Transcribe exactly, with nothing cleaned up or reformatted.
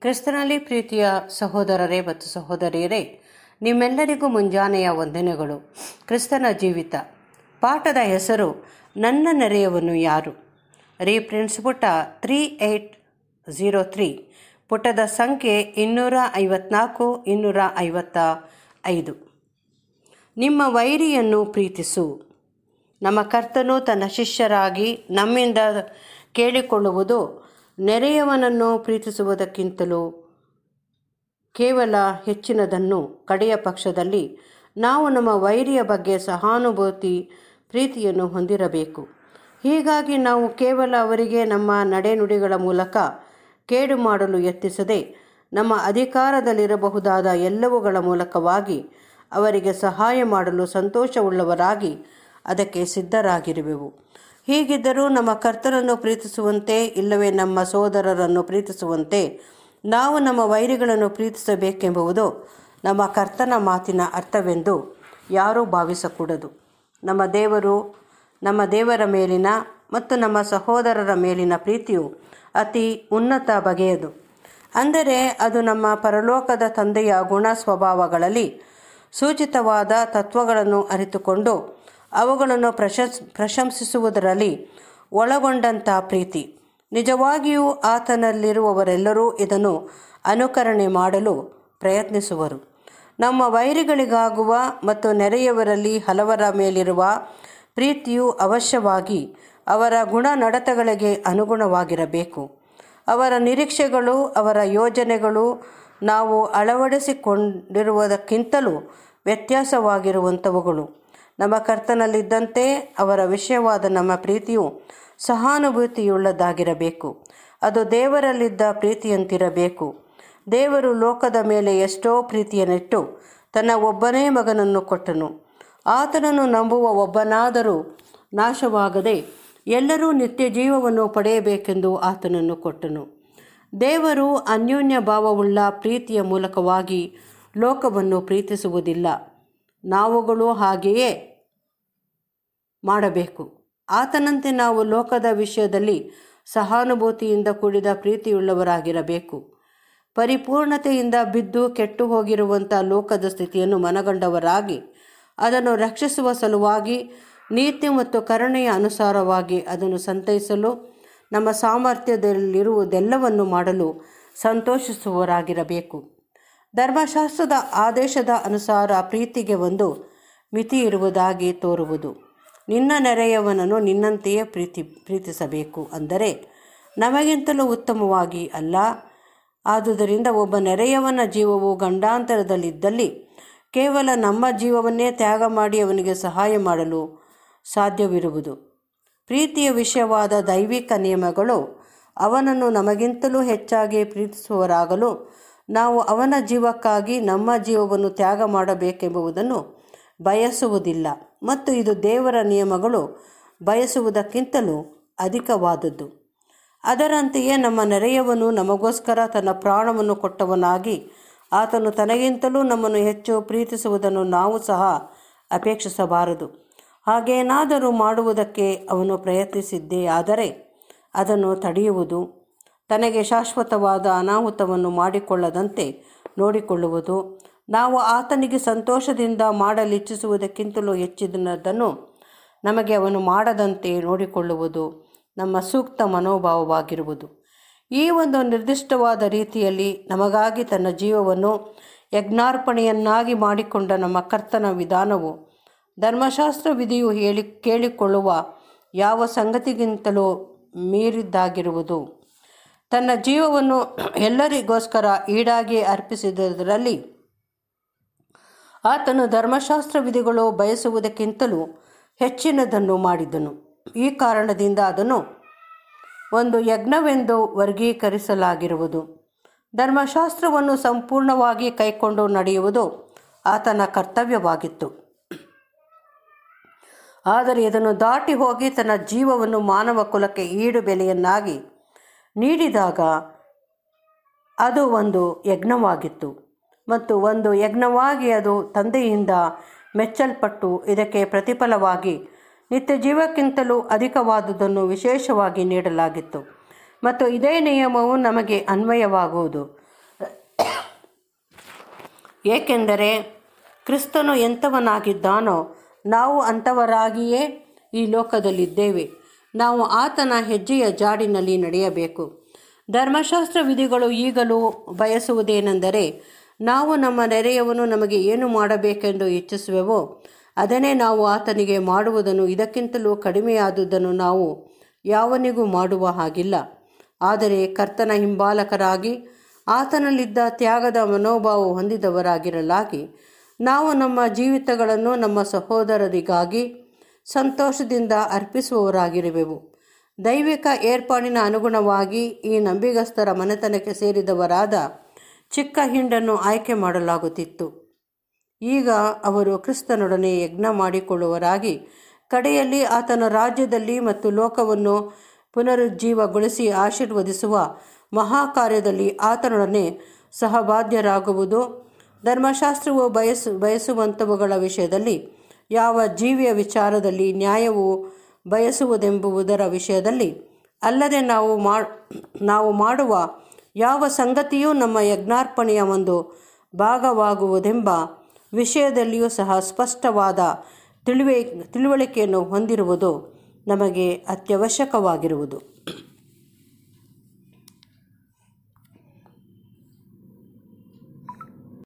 ಕ್ರಿಸ್ತನಲ್ಲಿ ಪ್ರೀತಿಯ ಸಹೋದರರೇ ಮತ್ತು ಸಹೋದರಿಯರೇ, ನಿಮ್ಮೆಲ್ಲರಿಗೂ ಮುಂಜಾನೆಯ ವಂದನೆಗಳು. ಕ್ರಿಸ್ತನ ಜೀವಿತ ಪಾಠದ ಹೆಸರು ನನ್ನ ನೆರೆಯವನು ಯಾರು. ರೀಪ್ರಿನ್ಸ್ ಪುಟ ತ್ರೀ ಏಯ್ಟ್ ಝೀರೋ ತ್ರೀ, ಪುಟದ ಸಂಖ್ಯೆ ಇನ್ನೂರ ಐವತ್ನಾಲ್ಕು ಇನ್ನೂರ ಐವತ್ತ ಐದು. ನಿಮ್ಮ ವೈರಿಯನ್ನು ಪ್ರೀತಿಸು. ನಮ್ಮ ಕರ್ತನು ತನ್ನ ಶಿಷ್ಯರಾಗಿ ನಮ್ಮಿಂದ ಕೇಳಿಕೊಳ್ಳುವುದು, ನೆರೆಯವನನ್ನು ಪ್ರೀತಿಸುವುದಕ್ಕಿಂತಲೂ ಕೇವಲ ಹೆಚ್ಚಿನದನ್ನು. ಕಡೆಯ ಪಕ್ಷದಲ್ಲಿ ನಾವು ನಮ್ಮ ವೈರಿಯ ಬಗ್ಗೆ ಸಹಾನುಭೂತಿ ಪ್ರೀತಿಯನ್ನು ಹೊಂದಿರಬೇಕು. ಹೀಗಾಗಿ ನಾವು ಕೇವಲ ಅವರಿಗೆ ನಮ್ಮ ನಡೆನುಡಿಗಳ ಮೂಲಕ ಕೇಡು ಮಾಡಲು ಯತ್ನಿಸದೆ, ನಮ್ಮ ಅಧಿಕಾರದಲ್ಲಿರಬಹುದಾದ ಎಲ್ಲವುಗಳ ಮೂಲಕವಾಗಿ ಅವರಿಗೆ ಸಹಾಯ ಮಾಡಲು ಸಂತೋಷವುಳ್ಳವರಾಗಿ ಅದಕ್ಕೆ ಸಿದ್ಧರಾಗಿರುವೆವು. ಹೀಗಿದ್ದರೂ ನಮ್ಮ ಕರ್ತನನ್ನು ಪ್ರೀತಿಸುವಂತೆ, ಇಲ್ಲವೇ ನಮ್ಮ ಸೋದರರನ್ನು ಪ್ರೀತಿಸುವಂತೆ ನಾವು ನಮ್ಮ ವೈರಿಗಳನ್ನು ಪ್ರೀತಿಸಬೇಕೆಂಬುದು ನಮ್ಮ ಕರ್ತನ ಮಾತಿನ ಅರ್ಥವೆಂದು ಯಾರೂ ಭಾವಿಸಕೂಡದು. ನಮ್ಮ ದೇವರು ನಮ್ಮ ದೇವರ ಮೇಲಿನ ಮತ್ತು ನಮ್ಮ ಸಹೋದರರ ಮೇಲಿನ ಪ್ರೀತಿಯು ಅತಿ ಉನ್ನತ ಬಗೆಯದು. ಅಂದರೆ ಅದು ನಮ್ಮ ಪರಲೋಕದ ತಂದೆಯ ಗುಣ ಸ್ವಭಾವಗಳಲ್ಲಿ ಸೂಚಿತವಾದ ತತ್ವಗಳನ್ನು ಅರಿತುಕೊಂಡು ಅವುಗಳನ್ನು ಪ್ರಶಂಸ್ ಪ್ರಶಂಸಿಸುವುದರಲ್ಲಿ ಒಳಗೊಂಡಂಥ ಪ್ರೀತಿ. ನಿಜವಾಗಿಯೂ ಆತನಲ್ಲಿರುವವರೆಲ್ಲರೂ ಇದನ್ನು ಅನುಕರಣೆ ಮಾಡಲು ಪ್ರಯತ್ನಿಸುವರು. ನಮ್ಮ ವೈರಿಗಳಿಗಾಗುವ ಮತ್ತು ನೆರೆಯವರಲ್ಲಿ ಹಲವರ ಮೇಲಿರುವ ಪ್ರೀತಿಯು ಅವಶ್ಯವಾಗಿ ಅವರ ಗುಣ ನಡತೆಗಳಿಗೆ ಅನುಗುಣವಾಗಿರಬೇಕು. ಅವರ ನಿರೀಕ್ಷೆಗಳು, ಅವರ ಯೋಜನೆಗಳು ನಾವು ಅಳವಡಿಸಿಕೊಂಡಿರುವುದಕ್ಕಿಂತಲೂ ವ್ಯತ್ಯಾಸವಾಗಿರುವಂಥವುಗಳು. ನಮ್ಮ ಕರ್ತನಲ್ಲಿದ್ದಂತೆ ಅವರ ವಿಷಯವಾದ ನಮ್ಮ ಪ್ರೀತಿಯು ಸಹಾನುಭೂತಿಯುಳ್ಳದಾಗಿರಬೇಕು. ಅದು ದೇವರಲ್ಲಿದ್ದ ಪ್ರೀತಿಯಂತಿರಬೇಕು. ದೇವರು ಲೋಕದ ಮೇಲೆ ಎಷ್ಟೋ ಪ್ರೀತಿಯನ್ನಿಟ್ಟು ತನ್ನ ಒಬ್ಬನೇ ಮಗನನ್ನು ಕೊಟ್ಟನು. ಆತನನ್ನು ನಂಬುವ ಒಬ್ಬನಾದರೂ ನಾಶವಾಗದೆ ಎಲ್ಲರೂ ನಿತ್ಯ ಜೀವವನ್ನು ಪಡೆಯಬೇಕೆಂದು ಆತನನ್ನು ಕೊಟ್ಟನು. ದೇವರು ಅನ್ಯೋನ್ಯ ಭಾವವುಳ್ಳ ಪ್ರೀತಿಯ ಮೂಲಕವಾಗಿ ಲೋಕವನ್ನು ಪ್ರೀತಿಸುವುದಿಲ್ಲ. ನಾವುಗಳು ಹಾಗೆಯೇ ಮಾಡಬೇಕು. ಆತನಂತೆ ನಾವು ಲೋಕದ ವಿಷಯದಲ್ಲಿ ಸಹಾನುಭೂತಿಯಿಂದ ಕೂಡಿದ ಪ್ರೀತಿಯುಳ್ಳವರಾಗಿರಬೇಕು. ಪರಿಪೂರ್ಣತೆಯಿಂದ ಬಿದ್ದು ಕೆಟ್ಟು ಹೋಗಿರುವಂಥ ಲೋಕದ ಸ್ಥಿತಿಯನ್ನು ಮನಗಂಡವರಾಗಿ ಅದನ್ನು ರಕ್ಷಿಸುವ ಸಲುವಾಗಿ ನೀತಿ ಮತ್ತು ಕರುಣೆಯ ಅನುಸಾರವಾಗಿ ಅದನ್ನು ಸಂತೈಸಲು ನಮ್ಮ ಸಾಮರ್ಥ್ಯದಲ್ಲಿರುವುದೆಲ್ಲವನ್ನು ಮಾಡಲು ಸಂತೋಷಿಸುವವರಾಗಿರಬೇಕು. ಧರ್ಮಶಾಸ್ತ್ರದ ಆದೇಶದ ಅನುಸಾರ ಪ್ರೀತಿಗೆ ಒಂದು ಮಿತಿ ಇರುವುದಾಗಿ ತೋರುವುದು. ನಿನ್ನ ನೆರೆಯವನನ್ನು ನಿನ್ನಂತೆಯೇ ಪ್ರೀತಿ ಪ್ರೀತಿಸಬೇಕು ಅಂದರೆ ನಮಗಿಂತಲೂ ಉತ್ತಮವಾಗಿ ಅಲ್ಲ. ಆದುದರಿಂದ ಒಬ್ಬ ನೆರೆಯವನ ಜೀವವು ಗಂಡಾಂತರದಲ್ಲಿದ್ದಲ್ಲಿ ಕೇವಲ ನಮ್ಮ ಜೀವವನ್ನೇ ತ್ಯಾಗ ಮಾಡಿ ಅವನಿಗೆ ಸಹಾಯ ಮಾಡಲು ಸಾಧ್ಯವಿರುವುದು. ಪ್ರೀತಿಯ ವಿಷಯವಾದ ದೈವಿಕ ನಿಯಮಗಳು ಅವನನ್ನು ನಮಗಿಂತಲೂ ಹೆಚ್ಚಾಗಿ ಪ್ರೀತಿಸುವವರಾಗಲು ನಾವು ಅವನ ಜೀವಕ್ಕಾಗಿ ನಮ್ಮ ಜೀವವನ್ನು ತ್ಯಾಗ ಮಾಡಬೇಕೆಂಬುದನ್ನು ಬಯಸುವುದಿಲ್ಲ. ಮತ್ತು ಇದು ದೇವರ ನಿಯಮಗಳು ಬಯಸುವುದಕ್ಕಿಂತಲೂ ಅಧಿಕವಾದದ್ದು. ಅದರಂತೆಯೇ ನಮ್ಮ ನೆರೆಯವನು ನಮಗೋಸ್ಕರ ತನ್ನ ಪ್ರಾಣವನ್ನು ಕೊಟ್ಟವನಾಗಿ ಆತನು ತನಗಿಂತಲೂ ನಮ್ಮನ್ನು ಹೆಚ್ಚು ಪ್ರೀತಿಸುವುದನ್ನು ನಾವು ಸಹ ಅಪೇಕ್ಷಿಸಬಾರದು. ಹಾಗೇನಾದರೂ ಮಾಡುವುದಕ್ಕೆ ಅವನು ಪ್ರಯತ್ನಿಸಿದ್ದೇ ಆದರೆ ಅದನ್ನು ತಡೆಯುವುದು, ತನಗೆ ಶಾಶ್ವತವಾದ ಅನಾಹುತವನ್ನು ಮಾಡಿಕೊಳ್ಳದಂತೆ ನೋಡಿಕೊಳ್ಳುವುದು, ನಾವು ಆತನಿಗೆ ಸಂತೋಷದಿಂದ ಮಾಡಲಿಚ್ಛಿಸುವುದಕ್ಕಿಂತಲೂ ಹೆಚ್ಚಿನದನ್ನು ನಮಗೆ ಅವನು ಮಾಡದಂತೆ ನೋಡಿಕೊಳ್ಳುವುದು ನಮ್ಮ ಸೂಕ್ತ ಮನೋಭಾವವಾಗಿರುವುದು. ಈ ಒಂದು ನಿರ್ದಿಷ್ಟವಾದ ರೀತಿಯಲ್ಲಿ ನಮಗಾಗಿ ತನ್ನ ಜೀವವನ್ನು ಯಜ್ಞಾರ್ಪಣೆಯನ್ನಾಗಿ ಮಾಡಿಕೊಂಡ ನಮ್ಮ ಕರ್ತನ ವಿಧಾನವು ಧರ್ಮಶಾಸ್ತ್ರ ವಿಧಿಯು ಹೇಳಿ ಕೇಳಿಕೊಳ್ಳುವ ಯಾವ ಸಂಗತಿಗಿಂತಲೂ ಮೀರಿದ್ದಾಗಿರುವುದು. ತನ್ನ ಜೀವವನ್ನು ಎಲ್ಲರಿಗೋಸ್ಕರ ಈಡಾಗಿ ಅರ್ಪಿಸಿದುದರಲ್ಲಿ ಆತನು ಧರ್ಮಶಾಸ್ತ್ರ ವಿಧಿಗಳು ಬಯಸುವುದಕ್ಕಿಂತಲೂ ಹೆಚ್ಚಿನದನ್ನು ಮಾಡಿದನು. ಈ ಕಾರಣದಿಂದ ಅದನ್ನು ಒಂದು ಯಜ್ಞವೆಂದು ವರ್ಗೀಕರಿಸಲಾಗಿರುವುದು. ಧರ್ಮಶಾಸ್ತ್ರವನ್ನು ಸಂಪೂರ್ಣವಾಗಿ ಕೈಕೊಂಡು ನಡೆಯುವುದು ಆತನ ಕರ್ತವ್ಯವಾಗಿತ್ತು. ಆದರೆ ಇದನ್ನು ದಾಟಿ ಹೋಗಿ ತನ್ನ ಜೀವವನ್ನು ಮಾನವ ಕುಲಕ್ಕೆ ಈಡು ಬೆಲೆಯನ್ನಾಗಿ ನೀಡಿದಾಗ ಅದು ಒಂದು ಯಜ್ಞವಾಗಿತ್ತು. ಮತ್ತು ಒಂದು ಯಜ್ಞವಾಗಿ ಅದು ತಂದೆಯಿಂದ ಮೆಚ್ಚಲ್ಪಟ್ಟು ಇದಕ್ಕೆ ಪ್ರತಿಫಲವಾಗಿ ನಿತ್ಯ ಜೀವಕ್ಕಿಂತಲೂ ಅಧಿಕವಾದುದನ್ನು ವಿಶೇಷವಾಗಿ ನೀಡಲಾಗಿತ್ತು. ಮತ್ತು ಇದೇ ನಿಯಮವು ನಮಗೆ ಅನ್ವಯವಾಗುವುದು. ಏಕೆಂದರೆ ಕ್ರಿಸ್ತನು ಎಂಥವನಾಗಿದ್ದಾನೋ ನಾವು ಅಂಥವರಾಗಿಯೇ ಈ ಲೋಕದಲ್ಲಿದ್ದೇವೆ. ನಾವು ಆತನ ಹೆಜ್ಜೆಯ ಜಾಡಿನಲ್ಲಿ ನಡೆಯಬೇಕು. ಧರ್ಮಶಾಸ್ತ್ರ ವಿಧಿಗಳು ಈಗಲೂ ಬಯಸುವುದೇನೆಂದರೆ ನಾವು ನಮ್ಮ ನೆರೆಯವನು ನಮಗೆ ಏನು ಮಾಡಬೇಕೆಂದು ಇಚ್ಛಿಸುವೆವೋ ಅದನ್ನೇ ನಾವು ಆತನಿಗೆ ಮಾಡುವುದನ್ನು, ಇದಕ್ಕಿಂತಲೂ ಕಡಿಮೆಯಾದುದನ್ನು ನಾವು ಯಾವನಿಗೂ ಮಾಡುವ ಹಾಗಿಲ್ಲ. ಆದರೆ ಕರ್ತನ ಹಿಂಬಾಲಕರಾಗಿ ಆತನಲ್ಲಿದ್ದ ತ್ಯಾಗದ ಮನೋಭಾವ ಹೊಂದಿದವರಾಗಿರಲಾಗಿ ನಾವು ನಮ್ಮ ಜೀವಿತಗಳನ್ನು ನಮ್ಮ ಸಹೋದರರಿಗಾಗಿ ಸಂತೋಷದಿಂದ ಅರ್ಪಿಸುವವರಾಗಿರುವೆವು. ದೈವಿಕ ಏರ್ಪಾಡಿನ ಅನುಗುಣವಾಗಿ ಈ ನಂಬಿಗಸ್ತರ ಮನೆತನಕ್ಕೆ ಸೇರಿದವರಾದ ಚಿಕ್ಕ ಹಿಂಡನ್ನು ಆಯ್ಕೆ ಮಾಡಲಾಗುತ್ತಿತ್ತು. ಈಗ ಅವರು ಕ್ರಿಸ್ತನೊಡನೆ ಯಜ್ಞ ಮಾಡಿಕೊಳ್ಳುವವರಾಗಿ ಕಡೆಯಲ್ಲಿ ಆತನ ರಾಜ್ಯದಲ್ಲಿ ಮತ್ತು ಲೋಕವನ್ನು ಪುನರುಜ್ಜೀವಗೊಳಿಸಿ ಆಶೀರ್ವದಿಸುವ ಮಹಾಕಾರ್ಯದಲ್ಲಿ ಆತನೊಡನೆ ಸಹಭಾಗ್ಯರಾಗುವುದು. ಧರ್ಮಶಾಸ್ತ್ರವು ಬಯಸು ಬಯಸುವಂಥವುಗಳ ವಿಷಯದಲ್ಲಿ, ಯಾವ ಜೀವಿಯ ವಿಚಾರದಲ್ಲಿ ನ್ಯಾಯವು ಬಯಸುವುದೆಂಬುದರ ವಿಷಯದಲ್ಲಿ ಅಲ್ಲದೆ ನಾವು ಮಾ ನಾವು ಮಾಡುವ ಯಾವ ಸಂಗತಿಯೂ ನಮ್ಮ ಯಜ್ಞಾರ್ಪಣೆಯ ಒಂದು ಭಾಗವಾಗುವುದೆಂಬ ವಿಷಯದಲ್ಲಿಯೂ ಸಹ ಸ್ಪಷ್ಟವಾದ ತಿಳುವೆ ತಿಳುವಳಿಕೆಯನ್ನು ಹೊಂದಿರುವುದು ನಮಗೆ ಅತ್ಯವಶ್ಯಕವಾಗಿರುವುದು.